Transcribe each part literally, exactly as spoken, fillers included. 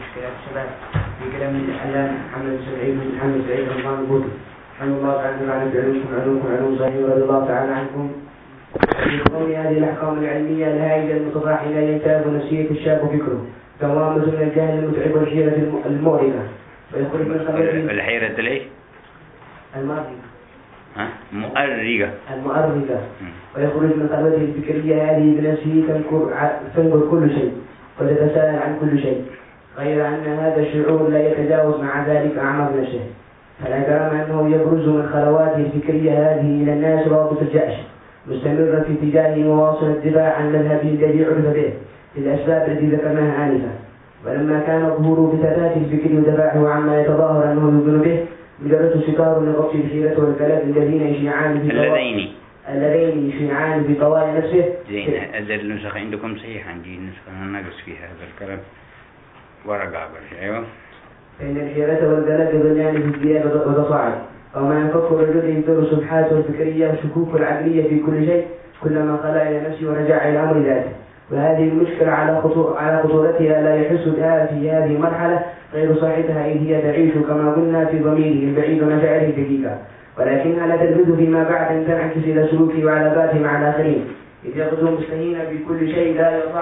مشكلات الشباب في كلام الإعلام محمد سعيد محمد سعيد رمضان البوطي رحمه الله تعالى عن علومكم علومكم علوم صحيح ورضي الله تعالى عنكم. في قول هذه الأحكام العلمية الهائجة المتضاحلة ينتاب نفسية الشاب فكره دوامة من الجهل المتعب والحيرة المؤلمة ويخرج من خبره الحيرة ليش؟ المؤرقة ها؟ مؤرقة المؤرقة ويخرج من قلبه الفكرية هذه بنفسه تنكر كل شيء وتتساءل عن كل شيء، غير أن هذا الشعور لا يتجاوز مع ذلك أعماق نفسه، فلا جرم أنه يبرز من خلواته الفكرية هذه إلى الناس رابط الجأش مستمرا في اتجاهه مواصل الدفاع عن مذهبه الذي عرف به للأسباب التي ذكرناها آنفا. ولما كان ظهور بثبات الفكر ودفاعه عما يتظاهر أنه يؤمن به مجرد ستار لغطس الحيرة والكلام الذين يشيعان في اللذين اللذين يشيعان في طوال نفسه. زين هذا النسخ عندكم صحيح، عندي نسخة ناقص فيها هذا الكلام ورقة قبل. أيوه. فإن الحيرة والقلق يظلان في الزيادة وتصاعد، وما ينفك الرجل ينكر سبحاته الفكرية وشكوك العقلية في كل شيء كلما خلا إلى نفسه ورجع إلى أمر ذاته. وهذه المشكلة على خطو... على خطورتها لا يحس بها في هذه المرحلة غير صاحبها، إذ هي تعيش كما قلنا في ضميره البعيد ومشاعره الدقيقة، ولكنها لا تلبث فيما بعد أن تنعكس إلى سلوكه وعلاقاته مع الآخرين، إذ يغزو مستهينا بكل شيء لا يضع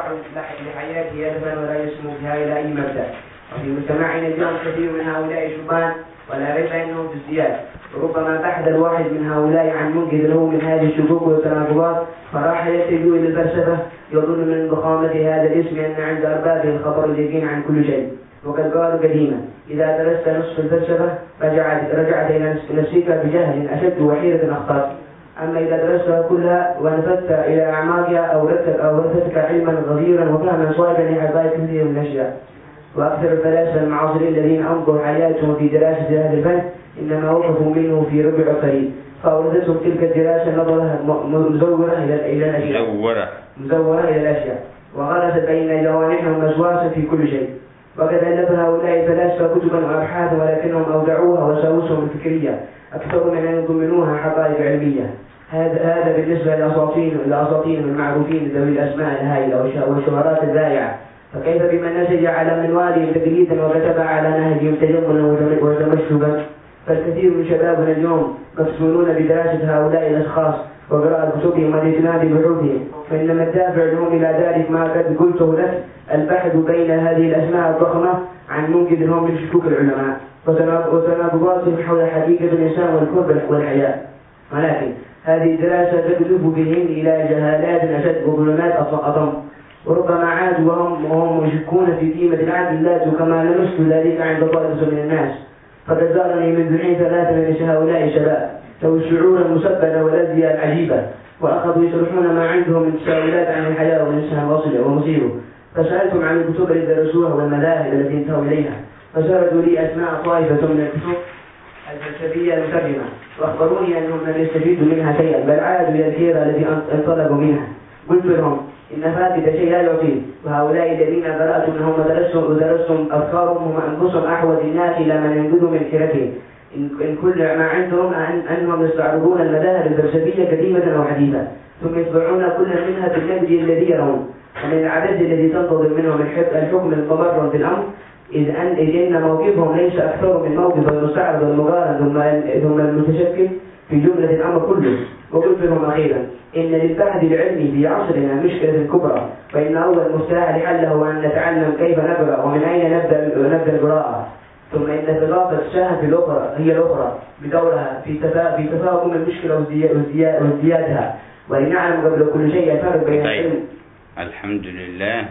لحياته هدفا ولا يسمو بها إلى أي مبدأ. وفي مجتمعنا اليوم كثير من هؤلاء الشبان ولا ريب أنهم في ازدياد، وربما بحث الواحد من هؤلاء عن منقذ له من هذه الشكوك والتناقضات فراح يتجه إلى الفلسفة، يظن من ضخامة هذا الاسم أن عند أربابه الخبر اليقين عن كل شيء. وقد قالوا قديما إذا درست نصف الفلسفة رجعت, رجعت إلى نفسك بجهل أشد وحيرة أخطأت، أما إذا درستها كلها ونفذت إلى أعماقها أورثتك أورثتك علما غزيرا وفهما صائبا لحقائق كثير من الأشياء. وأكثر الفلاسفة المعاصرين الذين أمضوا حياتهم في دراسة هذا الفن إنما وقفوا منه في ربع قريب، فأورثتهم تلك الدراسة نظرة مزورة إلى الأشياء مزورة مزورة إلى الأشياء وغرست بين جوانحهم وسواسا في كل شيء. وقد ألف هؤلاء الفلاسفة كتبا وأبحاثا ولكنهم أودعوها وساوسهم الفكرية أكثر من أن يضمنوها حقائق علمية. هذا هذا بالنسبة لأساطين لأساطين المعروفين ذوي الأسماء الهائلة والشهرات الذائعة، فكيف بمن نسج على منوالهم تقليدا وكتب على نهجهم تجملا وتمشقا؟ فالكثير من شبابنا اليوم مفتونون بدراسة هؤلاء الأشخاص وقراءة كتبهم والاعتناء ببحوثهم، فإنما الدافع لهم إلى ذلك ما قد قلته لك، البحث بين هذه الأسماء الضخمة عن منقذ لهم من شكوك العلماء وتناقضاتهم حول حقيقة الإنسان والكون والحياة. ولكن هذه الدراسة تجذب بهم إلى جهالات أشد وظلمات أضم، وربما عادوا وهم وهم يشكون في قيمة العدل لا كما لمست ذلك عند طائفة من الناس. فقد زارني من دعين ثلاثة من هؤلاء الشباب ذوي الشعور المسببة والأذية العجيبة، وأخذوا يشرحون ما عندهم من تساؤلات عن الحياة والإنسان ومصيره، فسألتم عن الكتب التي درسوها والمذاهب التي انتهوا إليها، فسردوا لي أسماء طائفة من الكتب الفلسفية المترجمة وأخبروني أنهم لم يستفيدوا منها شيئا بل عادوا إلى الحيرة التي انطلقوا منها. قلت لهم إن فاتت شيء لا يعطيه، وهؤلاء الذين قرأتم أنهم درستم أفكارهم هم أنفسهم أحوج الناس إلى من ينقذوا من حيرتهم، إن كل ما عندهم أن أنهم يستعرضون المذاهب الفلسفية قديمة أو حديثة ثم يتبعون كل منها بالنهج الذي يرون، ومن العدد الذي تنتظر منهم الحكم المتمرن في الأمر، إذ أن إذ إن موقفهم ليس أكثر من موقف المستعرض والمقارن ثم المتشكل في جملة الأمر كله. وقلت لهم أخيرا إن للبحث العلمي في عصرنا مشكلة كبرى، وإن أول مفتاح لحلها هو أن نتعلم كيف نقرأ ومن أين نبدأ نبدأ القراءة، ثم إن ثقافة الشاه في الأخرى هي الأخرى بدورها في تفا... في تفاقم المشكلة وازديادها، ولنعلم قبل كل شيء الفرق بين العلم. الحمد لله.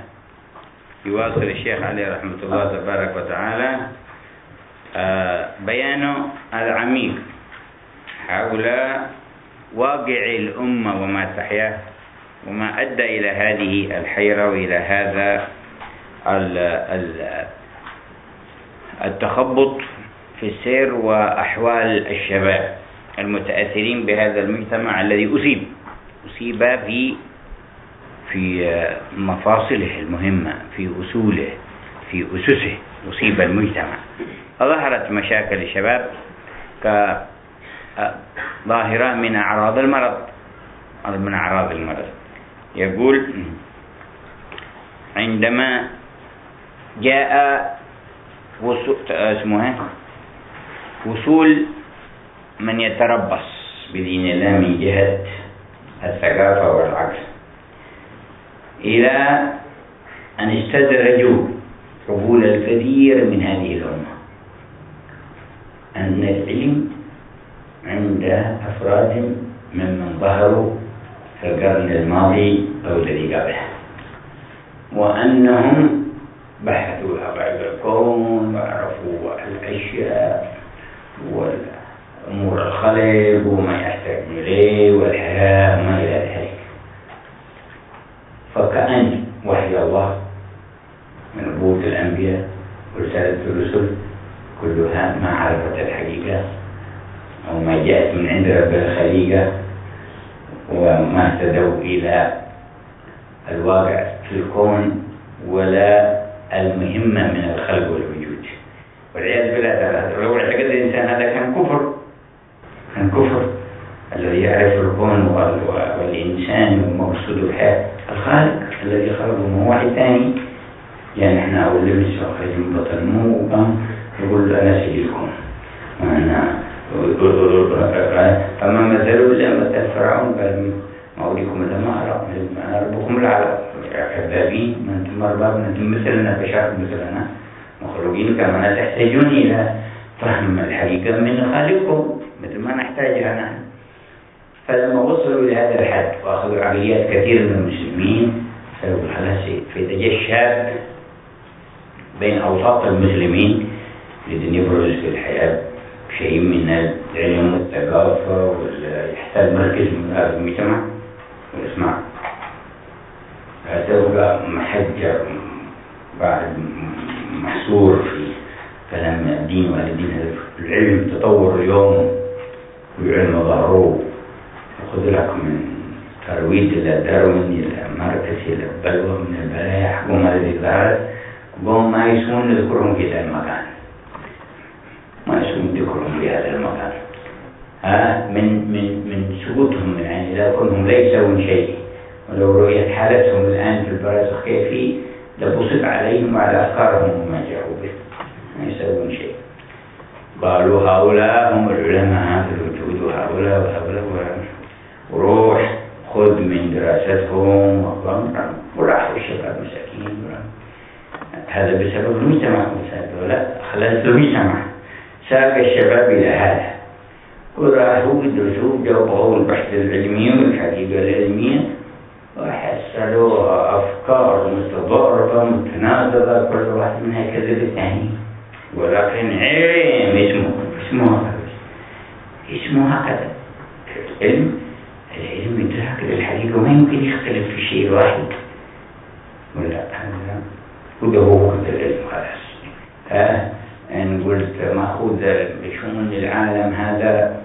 يواصل الشيخ عليه رحمة الله تبارك وتعالى آه بيانه العميق حول واقع الأمة وما تحياه وما أدى إلى هذه الحيرة وإلى هذا التخبط في السير وأحوال الشباب المتأثرين بهذا المجتمع الذي أصيب أصيب في في مفاصله المهمة، في أصوله، في أسسه أصيب المجتمع. ظهرت مشاكل الشباب كظاهرة من أعراض المرض من أعراض المرض. يقول عندما جاء وصول اسمه وصول من يتربص بدين الله من جهة الثقافة والعقل إلى أن استدرجوا قبول الكثير من هذه الأمة أن العلم عند أفراد ممن ظهروا في القرن الماضي أو الذي قبله، وأنهم بحثوا حقائق الكون وعرفوا الأشياء والأمور الخلق وما يحتاج إليه والحياة وما إلى ذلك. فكأن وحي الله من نبوة الأنبياء ورسالة الرسل كلها ما عرفت الحقيقة أو ما جاءت من عند رب الخليقة وما اهتدوا إلى الواقع في الكون ولا المهمة من الخلق والوجود، والعياذ بالله. لو اعتقد الإنسان هذا كان كفر، كان كفر. الذي يعرف الكون والإنسان ومقصود الحياة الخالق الذي خلقه هو واحد ثاني. يعني احنا أول لم نسخرج من بطن مو يقول أنا سيدكم وأنا فما مثلوا إلا مثل فرعون قال ما أريكم إلا ما أرى أنا ربكم الأعلى كذابين، ما أنتم أرباب، ما أنتم مثلنا بشر مثلنا مخلوقين كما تحتاجون إلى فهم الحقيقة من خالقكم مثل ما نحتاجها نحن. فلما وصلوا إلى هذا الحد وأخذوا عقليات كثير من المسلمين فيقول خلاص فإذا جاء الشاب بين أوساط المسلمين لأن يبرز في الحياة شيء من العلم والثقافة ويحتاج مركز من هذا المجتمع ويسمع هتبقى محجر بعد محصور في كلام الدين والدين. العلم تطور اليوم والعلم ظهره وخذ لك من ترويج إلى داروين إلى مركز إلى بلوى من البلايا حكومة الذي ظهرت وهم ما يسمون ذكرهم في هذا المكان، ما يسمون ذكرهم في هذا المكان ها من من من سقوطهم من عين الله كونهم لا يسوون شيء. ولو رؤيت حالتهم الآن في البرزخ كيف لبسط عليهم وعلى أفكارهم وما جاءوا به، ما يسوون شيء. قالوا هؤلاء هم العلماء في الوجود وهؤلاء وهؤلاء وروح خذ من دراستهم وراحوا الشباب مساكين. هذا بسبب المجتمع ولا خلال المجتمع ساق الشباب إلى هذا وراحوا يدرسوا جاوبوا البحث العلمي والحقيقة العلمية وحصلوا أفكار متضاربة متناقضة كل واحد منها كذب الثاني، ولكن علم اسمه اسمه اسمه هكذا. العلم العلم يدرك للحقيقة وما يمكن يختلف في شيء واحد ولا هذا وده هو العلم خلاص. ها إن قلت مأخوذ بشؤون العالم هذا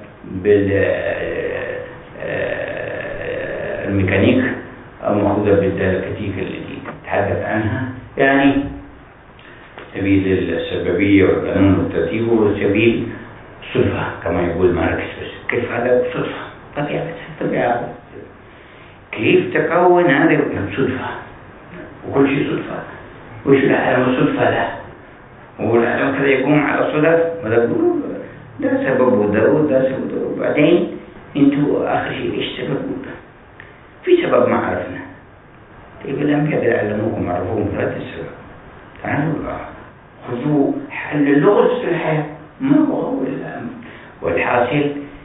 بالميكانيك أو مأخوذة بالديالكتيك التي تحدث عنها، يعني سبيل السببية والقانون والترتيب وسبيل الصدفة كما يقول ماركس. بس كيف هذا صدفة؟ طبيعة طبيعة كيف تكون هذه الصدفة وكل شيء صدفة وش العالم الصدفة له والعالم كذا يقوم على صدف ولا يقولوا ده سبب وده وده سبب وبعدين انتوا آخر شيء ايش سبب وده في سبب ما عرفنا. طيب الأنبياء يعلموكم عرفوهم ذات السبب. تعالوا خذوا حل اللغز في الحياة ما هو والحاصل.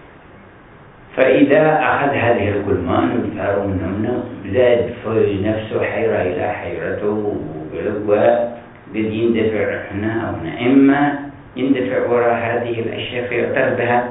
فإذا أخذ هذه الكلمان والثار منهمنا زاد في نفسه حيرة إلى حيرته وقلبه بد يندفع هنا أو هنا، إما يندفع وراء هذه الأشياء فيعترف بها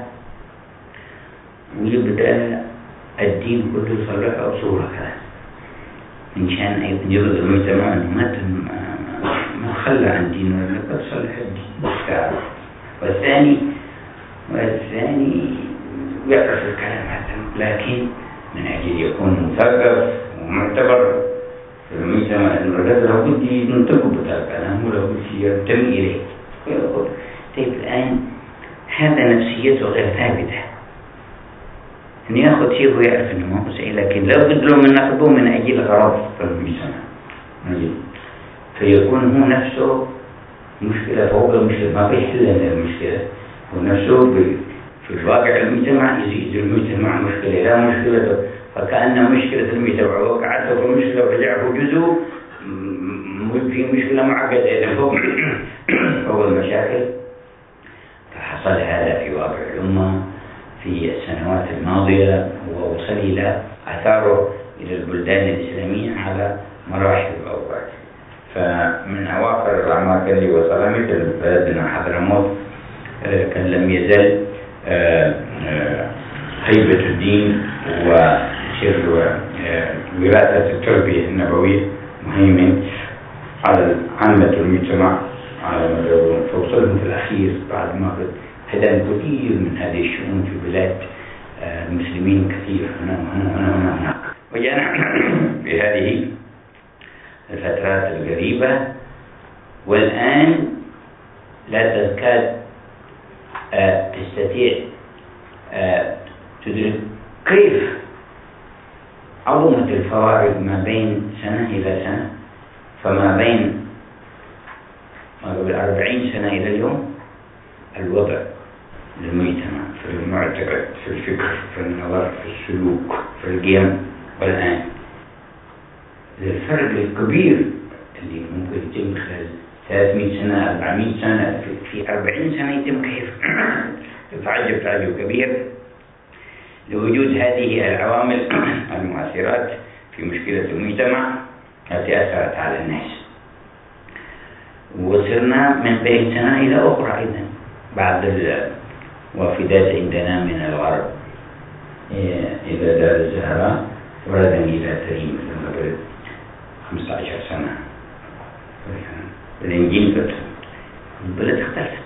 ويبدأ الدين كله يصلح أصوله كذا إن شان يبدأ المجتمع ما ما خلى عن دين ولا قد صلح الدين. والثاني والثاني يعرف الكلام هذا لكن من أجل يكون مثقف ومعتبر في المجتمع المركز لو بد ينتقل بهذا الكلام ولو بد ينتمي إليه ويقول طيب الآن هذا نفسيته غير ثابتة أن يأخذ شيء ويعرف أنه ما هو سهل، لكن لا بد له من أخذه من أجل غرض في المجتمع فيكون هو نفسه مشكلة فوق المشكلة، ما في حل للمشكلة، ونفسه في الواقع المجتمع يزيد المجتمع مشكلة لا مشكلة، فكأن مشكلة المجتمع وقعته في المشكلة ورجعه جزء في مشكلة معقدة إذا فوق فوق المشاكل. فحصل هذا في واقع الأمة في السنوات الماضية، ووصل إلى أثاره إلى البلدان الإسلامية على مراحل وأوقات. فمن أواخر الأعمار اللي وصل مثل بلدنا حضرموت كان لم يزل هيبة الدين وسر وراثة التربية النبوية مهيمن على عامة المجتمع على مدى. فوصلهم في الأخير بعد ما هدم كثير من هذه الشؤون في بلاد المسلمين كثير هنا وهنا وهنا وهنا هناك. وجاءنا في هذه الفترات القريبة، والآن لا تكاد تستطيع تدرك كيف عظمت الفوارق ما بين سنة إلى سنة. فما بين ما قبل أربعين سنة إلى اليوم الوضع للمجتمع في المعتقد في الفكر في النظر في السلوك في القيم، والآن الفرق الكبير اللي ممكن يتم خلال ثلاثمئة سنة أربعمئة سنة في أربعين سنة يتم كيف يتعجب تعجب كبير لوجود هذه العوامل المؤثرات في مشكلة المجتمع التي أثرت على الناس. وصرنا من بين سنة إلى أخرى أيضا بعض الوافدات عندنا من الغرب إلى دار الزهراء وردا إلى تريم قبل خمسة عشر سنة. الإنجيل فتح البلد اختلفت،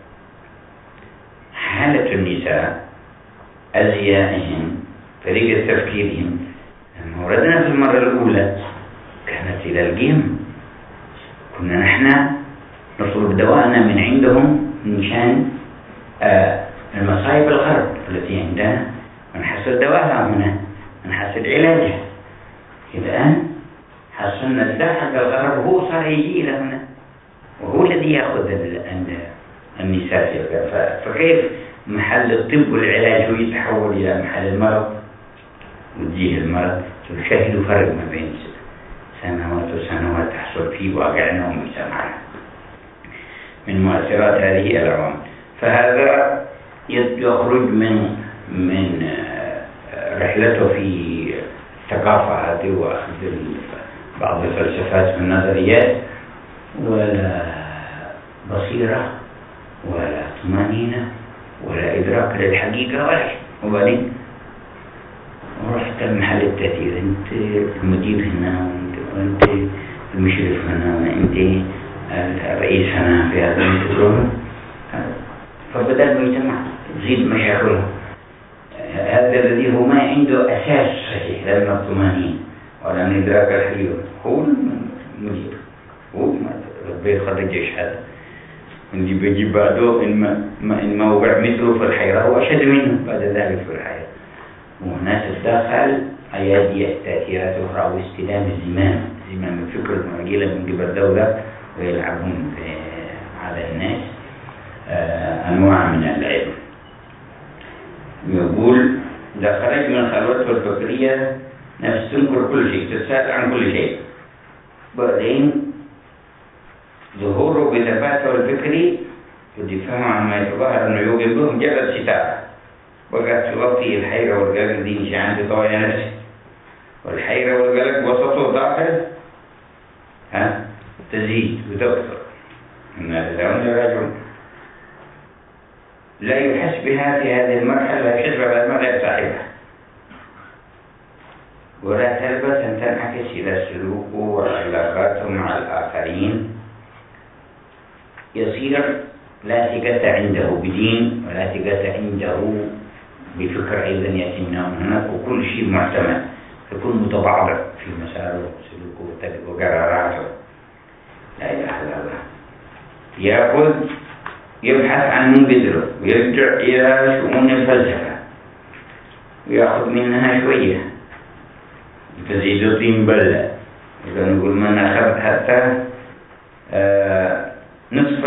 حالة النساء أزيائهم طريقة تفكيرهم. لما وردنا في المرة الأولى كانت إلى القيم، كنا نحن نطلب دواءنا من عندهم مشان آه المصايب الغرب التي عندنا ونحصل دواءها هنا ونحصل علاجها. الآن حصلنا الداء حق الغرب هو صار يجي إلى هنا وهو الذي يأخذ النساء. فكيف محل الطب والعلاج هو يتحول إلى محل المرض وتجيه المرض؟ تشاهد فرق ما بين سنوات وسنوات تحصل في واقعنا ومجتمعنا من مؤثرات هذه العوامل. فهذا يخرج من من رحلته في الثقافة هذه وأخذ بعض الفلسفات والنظريات، ولا بصيرة ولا طمأنينة ولا إدراك للحقيقة ولا شيء. وبعدين ورحت محل التأثير، أنت المدير هنا وأنت المشرف هنا وأنت الرئيس هنا في هذا المكان. فبدأ المجتمع تزيد مشاكله. هذا الذي هو ما عنده أساس صحيح لا من الطمأنينة ولا من إدراك الحقيقة هو المدير، هو ربي خرج الجيش هذا اللي بيجيب بعده إن ما إن ما وقع مثله في الحيرة هو أشد منه بعد ذلك في الحياة. وهناك تدخل أيادي تأثيرات أخرى واستلام الزمام زمام الفكر المعجلة من قبل الدولة ويلعبون على الناس أنواع من العلم. يقول إذا خرج من خلوته الفكرية نفس تنكر كل شيء تتساءل عن كل شيء، بعدين ظهوره بثباته الفكري والدفاع عما يتظاهر أنه يوجد بهم جبل ستار وقد تغطي الحيرة والقلق دي مش عندي طوية نفسي، والحيرة والقلق وسطه داخل ها تزيد وتكثر. الناس لا يراجعون لا يحس بها في هذه المرحلة يحس بها المرحلة صاحبها، ولا تلبس أن تنعكس إلى سلوكه وعلاقاته مع الآخرين. يصير لا ثقة عنده بدين ولا ثقة عنده بفكر أيضا يتمنى هناك، وكل شيء معتمد يكون متبعض في مساره وسلوكه وقراراته. لا إله إلا الله. يأخذ يبحث عن من قدره ويرجع إلى شؤون الفلسفة ويأخذ منها شوية تزيد طين بلة. إذا نقول من أخذ حتى آه نصف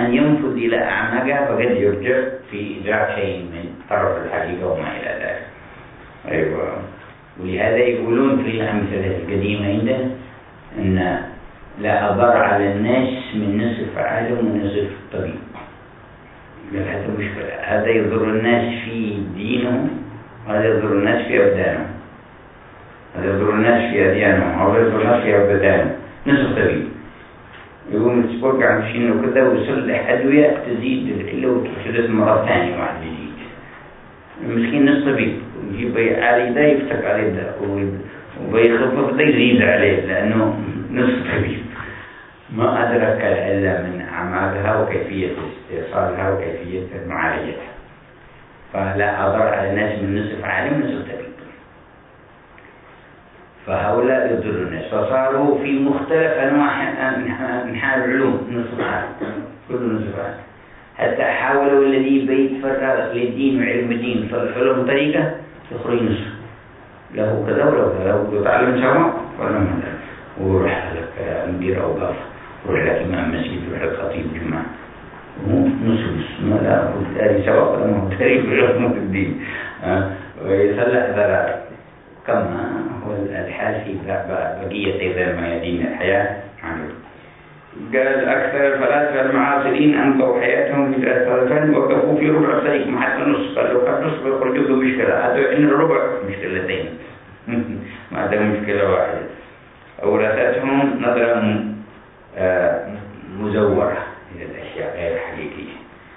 أن ينفذ إلى أعماقها فقد يرجع في إدراك شيء من طرف الحقيقة وما إلى ذلك. أيوة. ولهذا يقولون في الأمثلة القديمة عندنا أن لا أضر على الناس من نصف عالم ونصف طبيب. هذا مشكلة، هذا يضر الناس في دينهم وهذا يضر الناس في أبدانهم، هذا يضر الناس في أديانهم وهذا يضر الناس في أبدانهم. نصف طبيب يقوم الأسبوع عن شيء وكذا ويصلح أدوية تزيد العلة وتحدث مرض ثاني واحد جديد. المسكين نصف طبيب يجيب عليه ده يفتك عليه ده وبيخفف ده يزيد عليه لأنه نصف طبيب ما أدرك العلة من أعمالها وكيفية استئصالها وكيفية معالجتها. فلا أضر على الناس من نصف عالم نصف طبيب، فهؤلاء يضر الناس فصاروا في مختلف أنواع أنحاء العلوم نصف عالم كل نصف عالم، حتى حاولوا الذي بيتفرغ للدين وعلم الدين فلهم طريقة يخرج نصف له كذا وله كذا ويتعلم سوا ولا مدى وروح لك مدير أوقاف روح لك إمام مسجد روح لك خطيب جمعة نصف ما لا أقول هذه سواء ولا ما هو تاريخ بعلم الدين ويصلح ذلك كما هو الحال في بقية أيضا ميادين الحياة. قال أكثر الفلاسفة المعاصرين أنقوا حياتهم في ثلاث فن وقفوا في ربع الطريق ما حتى نص، قالوا قد نص يخرجوا بمشكلة، هذا إن الربع مشكلتين ما هذا مشكلة واحدة. أورثتهم نظرة مزورة إلى الأشياء غير حقيقية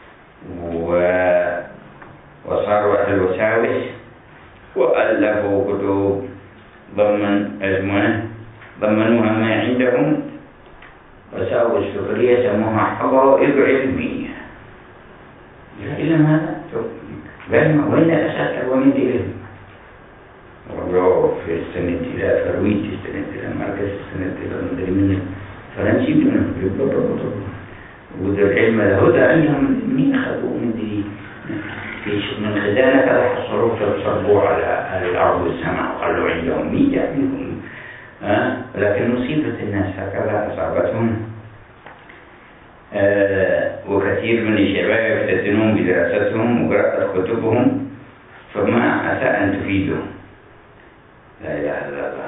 وصاروا أهل الوساوس وألفوا كتب ضمن أزمنة ضمنوها ما عندهم وساووا السفرية سموها حقائق علمية. العلم هذا وين الأساس ومن العلم وجاءوا في السنة إلى فرويت السنة إلى مركز السنة إلى مدري من فرنسي منهم وذا العلم هدى عندهم من أخذوا من دي من خزانة هذا حصلوا فصربوا على الأرض والسماء وقالوا عندهم مية منهم أه؟ لكن مصيبة الناس هكذا أصابتهم أه وكثير من الشباب يفتتنون بدراستهم وقراءة كتبهم فما عسى أن تفيدهم. لا إله إلا الله.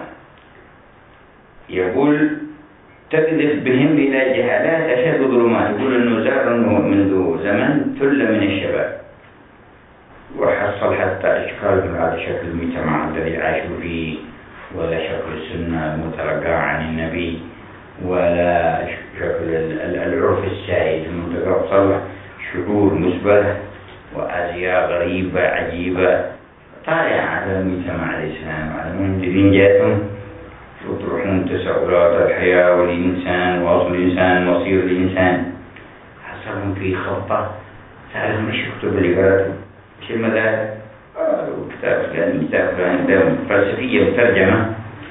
يقول تقذف بهم إلى جهالات أشد ظلمات. يقول أنه زار منذ زمن ثلة من الشباب وحصل حتى إشكال من هذا شكل المجتمع الذي عاشوا فيه ولا شكل السنة المتلقى عن النبي ولا شكل العرف السائد المنتقى وصلح شعور مسبلة وأزياء غريبة عجيبة طالع على المجتمع الإسلامي على المنجدين جاتهم يطرحون تساؤلات الحياة والإنسان وأصل الإنسان مصير الإنسان. حصلهم في خطة سألهم مش يكتب اللي قرأته مش المذاهب كتاب فلاني كتاب فلاني فلسفية وترجمة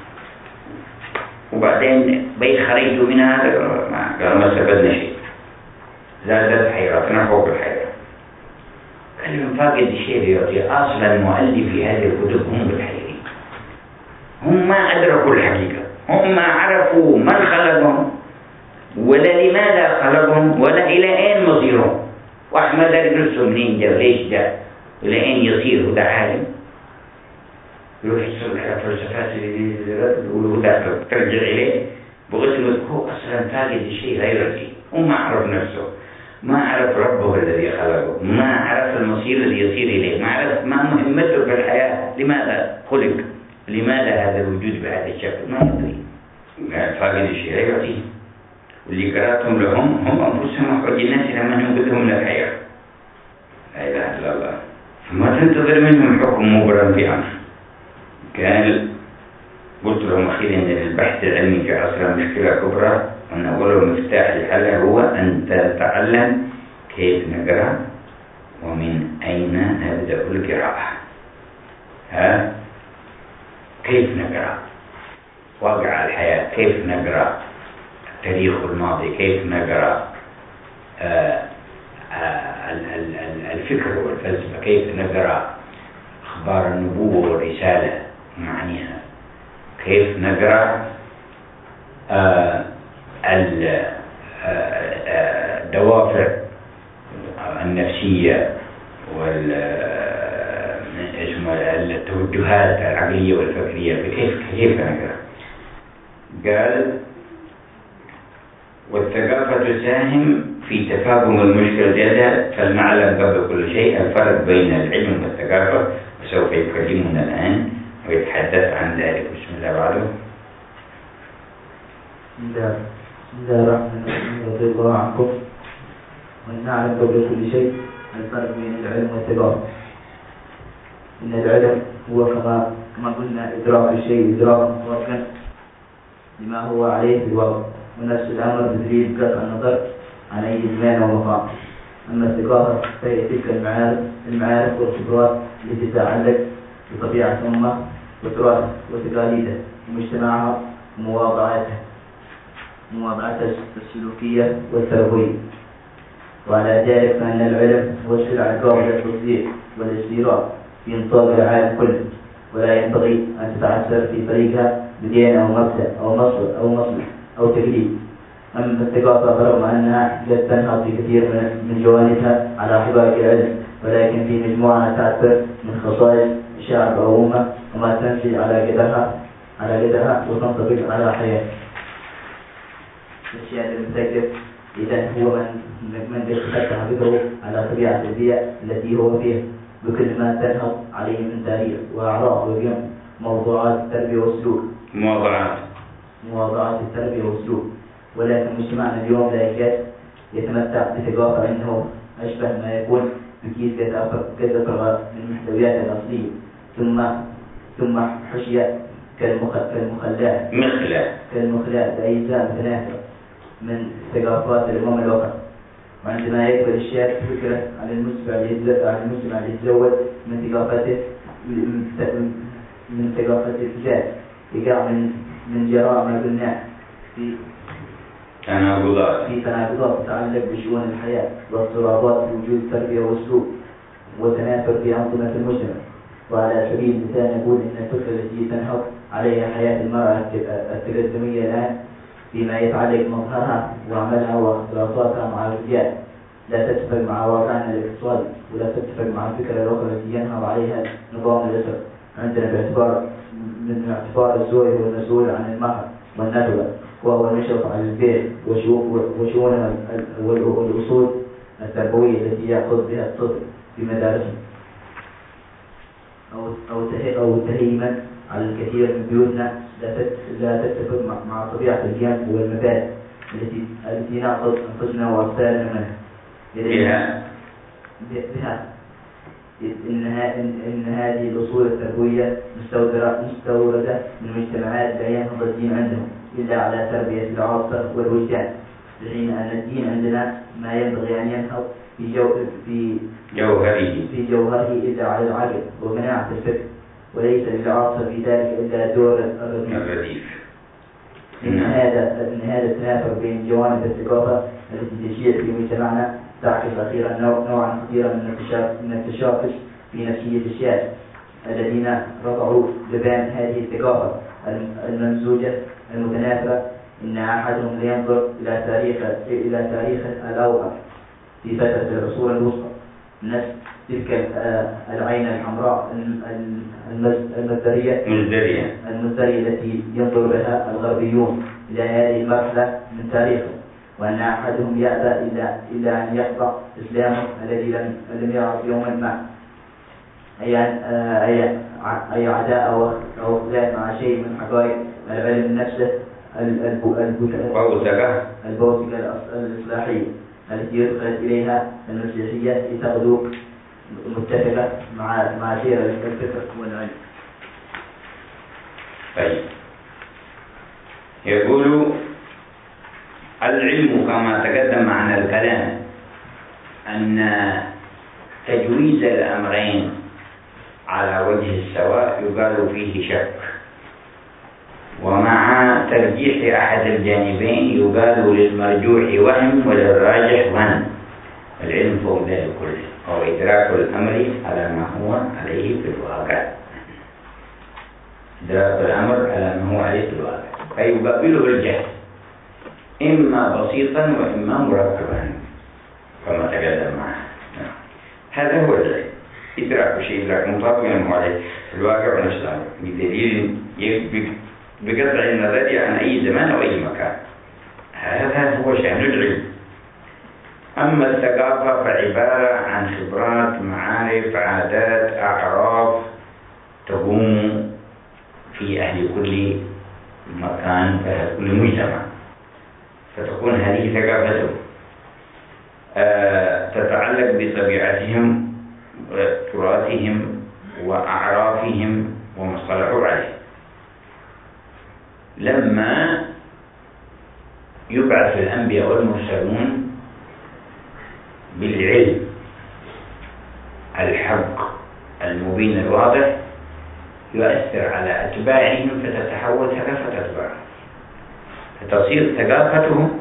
وبعدين بيخرجوا منها قالوا ما استفدنا شيء زادت حيرتنا فوق الحيرة. كلمة فاقد الشيء يعطي أصلا المؤلف في هذه الكتب هم بالحيرين، هم ما أدركوا الحقيقة، هم ما عرفوا من خلقهم ولا لماذا خلقهم ولا إلى أين مصيرهم. واحد ما داري نفسه منين جاء ليش جاء إلى أين يصير وده عالم يروح يصل على فلسفات والهدى ترجع إليه بغسل هو أصلا فاقد الشيء لا يعطي. هم ما عرف نفسه ما عرف ربه الذي خلقه ما عرف المصير الذي يصير إليه ما عرف ما مهمته في الحياة لماذا خلق لماذا هذا الوجود بهذا الشكل ما يدري. فاقد الشيء لا يعطيه واللي قرأتهم لهم هم أنفسهم أخرج الناس إلى من ينقذهم من الحياة. لا إله إلا الله. فما تنتظر منهم حكم مبرم في أمر. كان قلت لهم أخيرا أن البحث العلمي في عصر مشكلة كبرى وأن أول مفتاح الحل هو أن تتعلم كيف نقرأ ومن أين نبدأ القراءة. ها كيف نقرأ واقع الحياة كيف نقرأ التاريخ الماضي كيف نقرأ آه آه الفكر والفلسفة كيف نقرأ أخبار النبوة والرسالة معنيها كيف نقرأ آه آه آه الدوافع النفسية والتوجهات العقلية والفكرية، كيف كيف نقرأ؟ قال والثقافة تساهم في تفاقم المشكلة لدى فالمعلم قبل كل شيء الفرق بين العلم والثقافة، وسوف يكلمنا الآن ويتحدث عن ذلك. بسم الله بعده. بسم الله الرحمن الرحيم. رضي الله عنكم. ونعلم قبل كل شيء الفرق بين العلم والثقافة. إن العلم هو كما كما قلنا إدراك الشيء إدراكا مطلقا لما هو عليه في الواقع، ونفس الأمر تدريب قطع النظر عن أي زمان ومقام. أما الثقافة فهي تلك المعارف المعارف والخبرات التي تتعلق بطبيعة الأمة وتراثها وتقاليدها ومجتمعها ومواضعاتها مواضعاتها السلوكية والتربوية. وعلى ذلك فإن العلم هو السلعة القابلة للتصديق والاستيراد في نطاق العالم كله، ولا ينبغي أن تتعثر في طريقها بدين أو مبدأ أو مصدر أو مصلح أو تقليد. أما الثقافة فرغم أنها قد تنهض في كثير من جوانبها على حقائق العلم، ولكن في مجموعة تأثر من خصائص شعب أو أمة وما تنسي على قدرها على قدرها وتنطبق على حياة الشيء المتذكر. إذا هو من من يتفتح بكره على طبيعة البيئة التي هو فيها بكل ما تنهض عليه من تاريخ وأعراف وقيم موضوعات التربية والسلوك موضوعات موضوعات التربية والسلوك. ولكن مجتمعنا اليوم لا يكاد يتمتع بثقافة، إنه أشبه ما يكون بكيس قد أفرغ من محتوياته الأصلية ثم ثم حشي كالمخلات مخلة كالمخلات بأجزاء متناثرة من ثقافات الأمم الأخرى. وعندما يقبل الشاب فكرة عن المجتمع عن المجتمع اللي يتزود من ثقافته من ثقافة الذات يقع من من جراء ما قلناه في تناقضات في تناقضات تتعلق بشؤون الحياة واضطرابات في وجود التربية والسلوك وتناثر في أنظمة المجتمع. وعلى سبيل المثال نقول إن الفكرة التي تنهض عليها حياة المرأة التقدمية الآن فيما يتعلق بمظهرها وعملها واختلاطاتها مع الرجال لا تتفق مع واقعنا الاقتصادي، ولا تتفق مع الفكرة الأخرى التي ينهض عليها نظام الأسرة عندنا باعتبار من اعتبار الزوج هو المسؤول عن المهر والنفقة، وهو المشرف على البيت وشؤونها والأصول التربوية التي يأخذ بها الطفل في مدارسه، أو أو أو تهيما على الكثير من بيوتنا لا تتفق مع طبيعة القيم والمبادئ التي التي نأخذ أنفسنا وأطفالنا منها. بها بها إنها إن, إن هذه الأصول التربوية مستوردة مستوردة من مجتمعات لا ينهض الدين عندهم إلا على تربية العاطفة والوجدان، في حين أن الدين عندنا ما ينبغي أن ينهض في جو في جوهره في جوهره إلا على العقل ومناعة الفكر، وليس للعاطفة في ذلك إلا دور الرديف. إن هذا إن هذا التنافر بين جوانب الثقافة التي تشيع في مجتمعنا تعكس أخيرا نوعا خطيرا من من التشاكس في نفسية الشاب الذين رفعوا لبان هذه الثقافة الممزوجة المتناثرة. إن أحدهم لينظر إلى تاريخ إلى تاريخ الأوقع في فترة العصور الوسطى، نفس تلك العين الحمراء المزدرية المزدرية التي ينظر بها الغربيون إلى هذه المرحلة من تاريخه، وأن أحدهم يأبى إلا إلا أن يقطع إسلامه الذي لم لم يعرف يوما ما أي أي أي عداء أو أو خلاف مع شيء من حقائق العلم نفسه البوتقة الإصلاحية التي يدخلت إليها المسيحية لتغدو متفقة مع مع سير الفكر والعلم. طيب، يقول العلم كما تقدم معنا الكلام أن تجويز الأمرين على وجه السواء يقال فيه شك، ومع ترجيح أحد الجانبين يقال للمرجوح وهم وللراجح ظن. العلم فوق ذلك كله هو إدراك الأمر على ما هو عليه في الواقع، إدراك الأمر على ما هو عليه في الواقع، فيقابله الجهل إما بسيطا وإما مركبا. كما تقدم معه. هذا هو إدراك شيء إدراك مطابق عليه في الواقع ونفسه بدليل بقطع النظر عن أي زمان أو أي مكان. هذا هو شأن العلم. أما الثقافة فعبارة عن خبرات، معارف، عادات، أعراف تقوم في أهل كل مكان، في كل مجتمع، فتكون هذه ثقافته أه تتعلق بطبيعتهم وتراثهم وأعرافهم وما اصطلحوا عليه. لما يبعث الأنبياء والمرسلون بالعلم الحق المبين الواضح يؤثر على أتباعهم، فتتحول ثقافة أتباعهم، فتصير ثقافتهم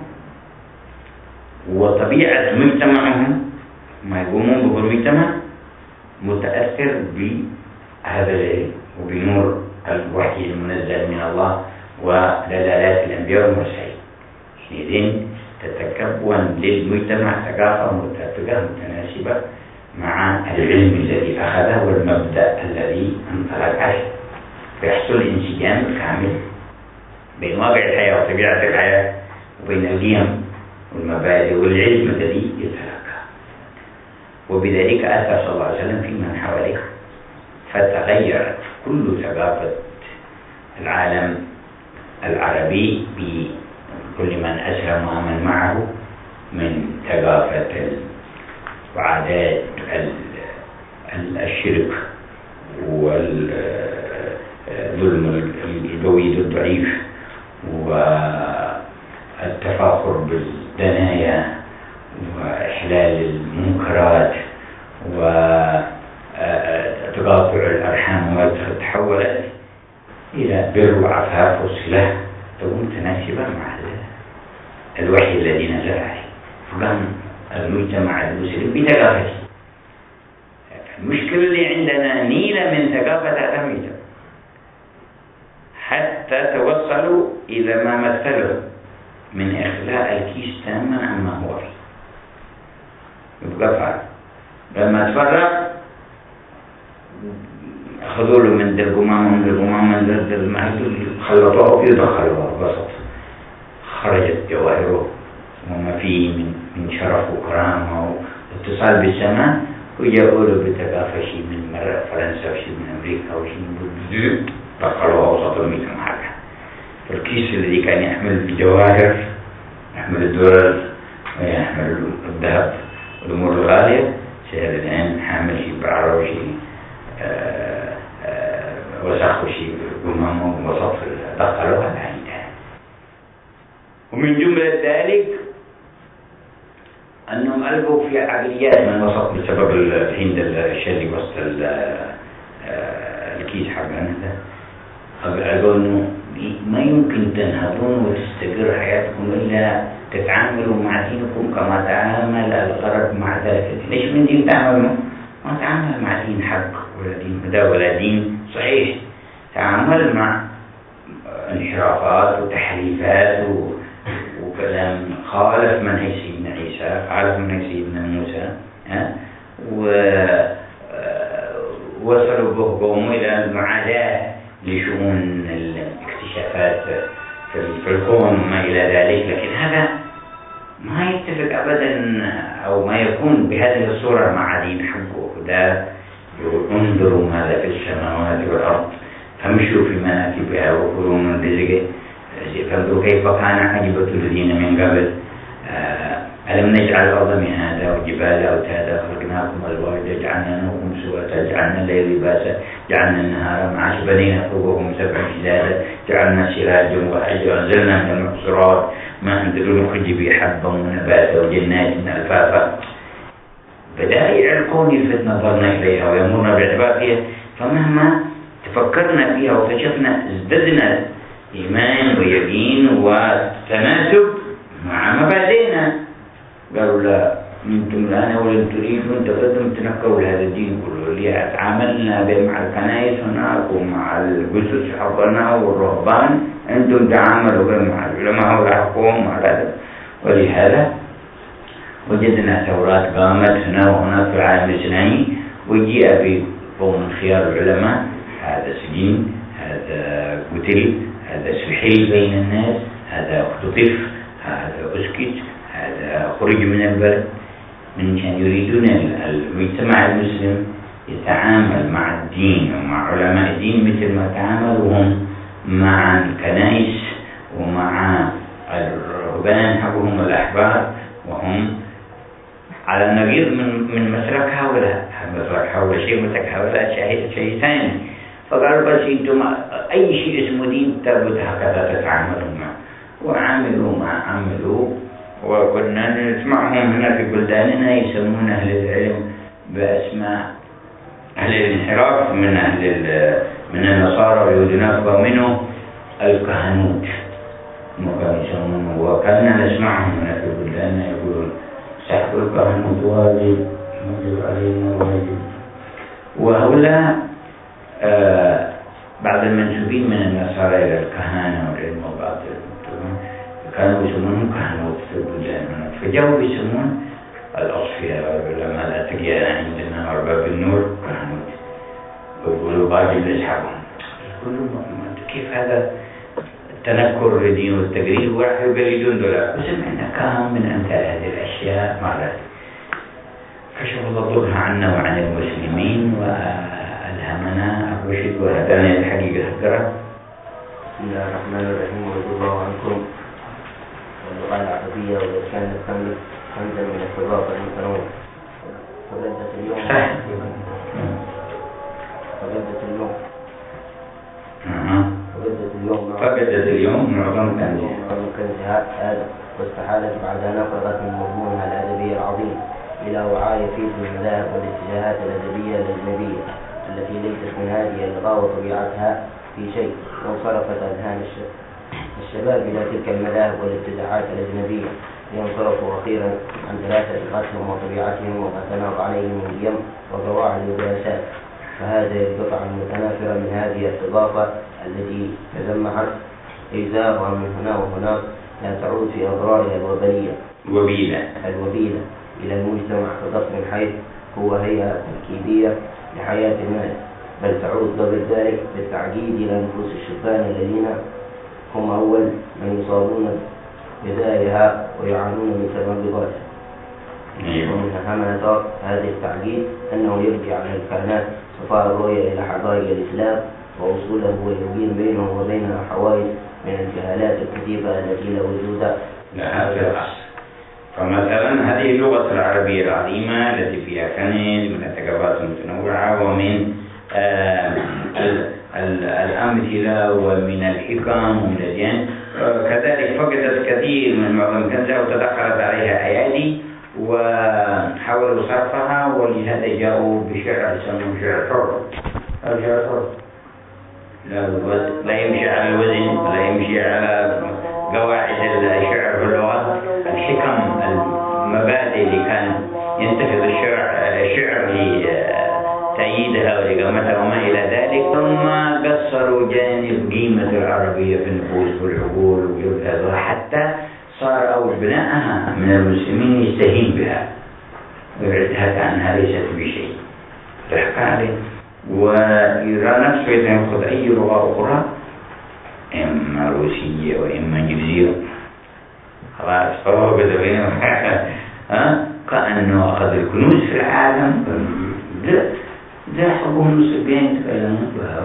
وطبيعة مجتمعهم ما يقومون به المجتمع متأثر بهذا العلم وبنور الوحي المنزل من الله ودلالات الأنبياء والمرسلين. إذن تتكون للمجتمع ثقافة متفقة متناسبة مع العلم الذي أخذه والمبدأ الذي انطلق عليه، فيحصل انسجام كامل بين واقع الحياة وطبيعة الحياة وبين القيم والمبادئ والعلم الذي يتلقى. وبذلك أثر صلى الله عليه وسلم في من حواليه، فتغيرت كل ثقافة العالم العربي بكل من أسلم ومن معه من ثقافة وعادات الشرك والظلم القوي الضعيف والتفاخر بالدنايا وإحلال المنكرات وتقاطع الأرحام، وتحولت إلى بر وعفاف وصلة تكون متناسبة مع الوحي الذي نزل عليه، فقام المجتمع المسلم بثقافته. المشكلة اللي عندنا نيلة من ثقافة هذا المجتمع حتى توصلوا إلى ما مثله من إخلاء الكيس تماما عما هو فيه. يبقى فعلا لما تفرق أخذوا له من در قمامة من در قمامة من در المعدل، خلطوه فيه دخلوه بسط، خرجت جواهره وما فيه من من شرف وكرامة واتصال بالسماء، ويقولوا بثقافة شيء من مرة فرنسا وشيء من أمريكا وشيء من دخلوه وسط المجتمع هذا. فالكيس الذي كان يحمل الجواهر، يحمل الدولار ويحمل الذهب والأمور الغالية، صار الآن حامل شيء بعرة وشيء وسخ وشيء قمامة وسط دخلوها الآن. ومن جملة ذلك أنهم ألقوا في عقليات من وسط بسبب الحين الشلي وسط الكيس حقنا هذا، قالوا إنه ما يمكن تنهضون وتستقر حياتكم إلا تتعاملوا مع دينكم كما تعامل الغرب مع ذلك. ليش من دين تعاملوا؟ ما تعامل مع دين حق ولا دين هدى ولا دين صحيح، تعامل مع انحرافات وتحريفات و وكلام خالف منهج سيدنا عيسى، خالف منهج سيدنا موسى، ووصلوا به قوموا إلى المعاداة لشؤون الاكتشافات في الكون وما إلى ذلك. لكن هذا ما يتفق أبدا أو ما يكون بهذه الصورة مع دين حق وهدى. انظروا ماذا في السماوات والأرض فامشوا في مناكبها وكلوا من رزقه فانظروا كيف كان عاقبة الذين من قبل ألم نجعل الأرض مهادا والجبال أوتادا خلقناكم أزواجا جعلنا نومكم سباتا جعلنا الليل لباسا جعلنا النهار معاشا بنينا فوقكم سبعا شدادا جعلنا سراجا وحجا وأنزلنا من المعصرات ماء نخرج به حبا ونباتا وجنات ألفافا. بدائع الكون يلفت نظرنا إليها ويأمرنا باعتبارها، فمهما تفكرنا فيها وكشفنا ازددنا إيمان ويقين وتناسب مع مبادئنا. قالوا لا أنتم الآن ولن تريدوا تقدم تنكروا لهذا الدين كله اللي تعاملنا به مع الكنائس هناك ومع الجثث حقنا والرهبان، أنتم تعاملوا به مع العلماء والحكوم ومع هذا. ولهذا وجدنا ثورات قامت هنا وهناك في العالم الإسلامي، وجيء في قوم خيار العلماء، هذا سجين، هذا قتل، هذا سحل بين الناس، هذا اختطف، هذا أسكت، هذا خرج من البلد، من كان يريدون المجتمع المسلم يتعامل مع الدين ومع علماء الدين مثل ما تعاملوا هم مع الكنائس ومع الرهبان حقهم والأحبار، وهم على النقيض من من مسلك هؤلاء. مسلك هؤلاء شيء، مسلك هؤلاء شيء شيء ثاني. فقالوا بس انتم اي شيء اسمه دين تابوا هكذا تتعاملوا معه، وعاملوا ما عملوا. وكنا نسمعهم هنا في بلداننا يسمون اهل العلم باسماء اهل الانحراف من اهل من النصارى ويهودنا، ومنه الكهنوت يسمون. وكنا نسمعهم هنا في بلداننا يقولون سحب الكهنوت واجب، واجب علينا واجب. وهؤلاء آه بعض المنسوبين من النصارى إلى الكهنة والعلم، وبعض كانوا يسمونهم كهنوت في البلدان، فجاءوا يسمون الأصفياء والعلماء الأتقياء عندنا أرباب النور كهنوت، ويقولوا واجب لأصحابهم. كيف هذا التنكر للدين والتقليد؟ ويقلدون دولار. وسمعنا كم من أمثال هذه الأشياء مرات. كشف الله ضرها عنا وعن المسلمين وألهمنا الرشد وهدانا الحقيقة الحقرة. بسم الله الرحمن الرحيم. ورضي الله عنكم. واللغة العربية والإرشاد الخمس خمسة من الصداقة المتنوع. فبدت اليوم فبدت اليوم فبدت اليوم فبدت اليوم معظم كنزها هذا، واستحالت بعد نفرت من مضمونها الأدبي العظيم إلى وعاء فيه المذاهب والاتجاهات الأدبية الأجنبية التي ليست من هذه اللغة وطبيعتها في شيء، وانصرفت أذهان الشباب إلى تلك المذاهب والاتجاهات الأجنبية لينصرفوا أخيرا عن ثلاثة لغتهم وطبيعتهم وما تناط عليهم من قيم وقواعد ودراسات. فهذه القطع المتنافرة من هذه الثقافة التي تجمعت إجزاءها من هنا وهناك لا تعود في أضرارها الوبلية الوبيلة الوبيلة إلى المجتمع كضخم حيث هو هيئة تركيبية لحياة الناس، بل تعود قبل ذلك بالتعقيد إلى نفوس الشبان الذين هم أول من يصابون بذائها ويعانون من تناقضاتها. ومن أهم آثار هذا التعقيد أنه يبدي على الكائنات صفاء الرؤية إلى حقائق الإسلام ووصوله، ويبين بينه وبينها حوائز من الجهالات الكثيرة التي لا وجود لها في الأصل. فمثلا هذه اللغة العربية العظيمة التي فيها كنز من الثقافات المتنوعة ومن آه الأمثلة ومن الحكم ومن الأديان، كذلك فقدت كثير من معظم كنزها وتدخلت عليها أيادي وحاولوا صرفها، ولهذا جاءوا بشعر يسمونه شعر حر. الشعر حر لا, لا يمشي على الوزن ولا يمشي على قواعد الشعر في اللغة، الحكم المبادئ اللي كان ينتفض الشعر الشعر لتأييدها ولإقامتها وما إلى ذلك، ثم قصروا جانب قيمة العربية في النفوس والعقول وجودها، حتى صار أول بناءها من المسلمين يستهين بها ويعدها كأنها ليست بشيء، ضحك عليه. ويرى نفسه إذا يأخذ أي لغة أخرى إما روسية وإما إنجليزية خلاص فهو بدأ بينهم ها كأنه أخذ الكنوز في العالم. لا لا حقهم المسلمين تكلموا بها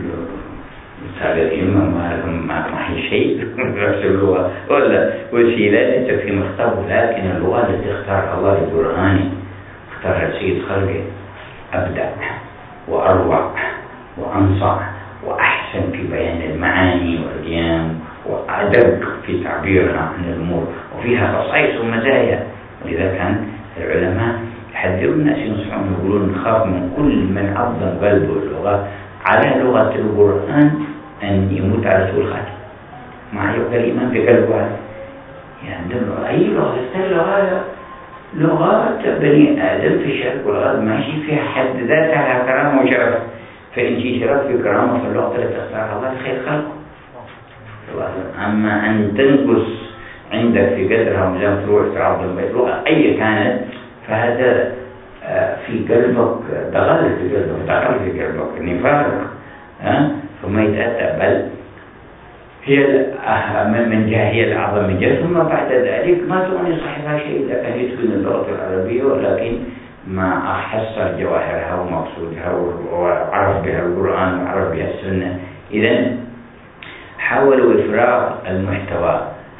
والسابقين ما لهم ما هي شيء نفس اللغة ولا وسيلة ليس في مختبر، لكن اللغة التي اختارها الله للقرآن اختارها سيد خلقه أبدع وأروع وأنصع وأحسن في بيان المعاني والقيم وأدق في تعبيرها عن الأمور، وفيها خصائص ومزايا. ولذا كان العلماء يحذروا الناس ينصحون يقولون نخاف من كل من عظم قلبه اللغة على لغة القرآن أن يموت على سوء الخاتم، ما يبقى الإيمان في قلبه هذا. يعني أي لغة اللغة لغات بني آدم في الشرق والغرب ماشي فيها حد ذاتها كرامة وشرف، فإن شيء شرف في كرامة فاللغة التي اختارها الله خير خلقه. أما أن تنقص عندك في قدرها ولازم تروح تعرض الميلوءة أي كانت، فهذا في قلبك دغل في قلبك دخل في قلبك نفاق، ها ثم يتأتى. بل هي من جهة هي الأعظم من جهة، ثم بعد ذلك ما تغني صاحبها شيء إذا كان يتقن اللغة العربية ولكن ما أحصل جواهرها ومقصودها وعرف بها القرآن وعرف بها السنة. إذن حاولوا إفراغ المحتوى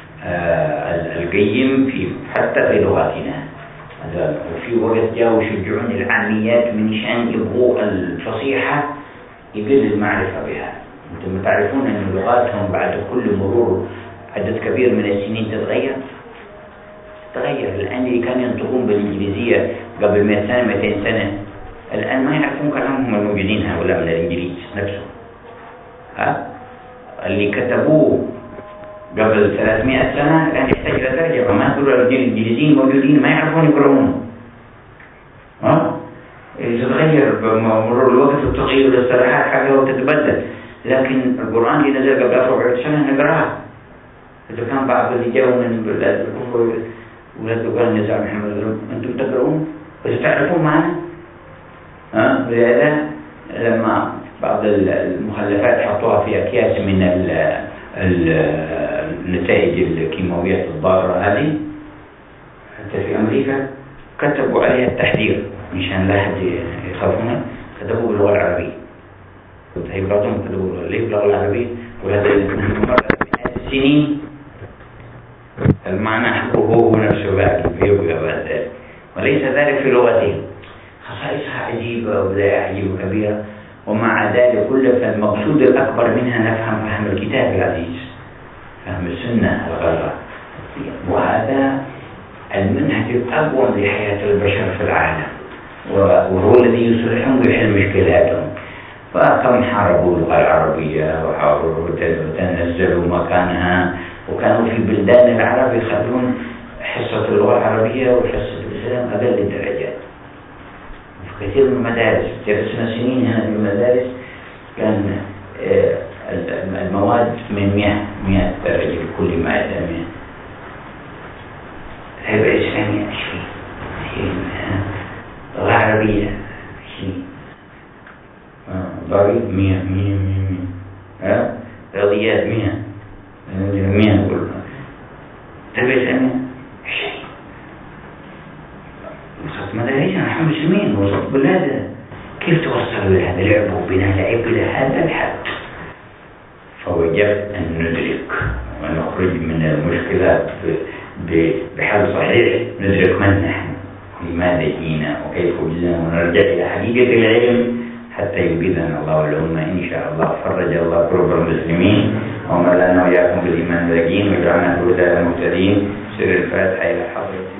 القيم في حتى في لغاتنا، وفي وقت جاءوا يشجعون العاميات من شان يبغوا الفصيحة يقل المعرفة بها. أنتم تعرفون أن لغاتهم بعد كل مرور عدد كبير من السنين تتغير تغير. الآن اللي كانوا ينطقون بالإنجليزية قبل مئة سنة مئتين سنة الآن ما يعرفون كلامهم الموجودين هؤلاء من الإنجليز نفسه. ها اللي كتبوه قبل ثلاثمائة سنة الآن يحتاج إلى ترجمة. ما يقولوا الإنجليزيين موجودين ما يعرفون يقرؤون. ها يتغير بمرور الوقت وتغير الاصطلاحات حاجة وتتبدل. لكن القرآن اللي نزل قبل أربعة سنة نقرأه. إذا كان بعض اللي جاءوا من بلاد الكفر ولاد قال نزار محمد أنتم تقرؤون وتتعرفون معنا. ها ولهذا لما بعض المخلفات حطوها في أكياس من النتائج الكيماويات الضارة هذه حتى في أمريكا كتبوا عليها التحذير مشان لا أحد يخافون، كتبوا باللغة العربية. هي بعضهم كتبوا ليه باللغة العربية، وهذا نحن مرة من السنين المعنى حقه هو نفسه باقي يبقى بعد ذلك، وليس ذلك في لغتهم. خصائصها عجيبة وبداية عجيبة كبيرة، ومع ذلك كله فالمقصود الأكبر منها نفهم فهم الكتاب العزيز، فهم السنة الغراء، وهذا المنهج الأقوم لحياة البشر في العالم، وهو الذي يصلحهم ويحل مشكلاتهم. فكم حاربوا اللغة العربية وحاولوا وتنزلوا مكانها، وكانوا في بلدان العرب يخلون حصة اللغة العربية وحصة الإسلام أقل الدرجات. في كثير من المدارس درسنا سنين هنا في المدارس كان المواد من مئة مئة درجة لكل مادة مئة. الهيبة الإسلامية عشرين عشرين، اللغة العربية عشرين، ضريب مئة مئة مئة مئة، رياضيات مئة مئة كلها، الهيبة الإسلامية عشرين. وسط مدارسنا نحن مسلمين وسط بلادنا، كيف توصلوا إلى هذا؟ لعبوا بنا لعب إلى هذا الحد. فوجب أن ندرك ونخرج من المشكلات بحل صحيح، ندرك من نحن، لماذا جئنا وكيف وجدنا، ونرجع إلى حقيقة العلم حتى يبيدنا الله والأمة إن شاء الله. فرج الله كرب المسلمين وملأنا وإياكم بالإيمان واليقين، وجعلنا هداة المهتدين. سر الفاتحة إلى حضرة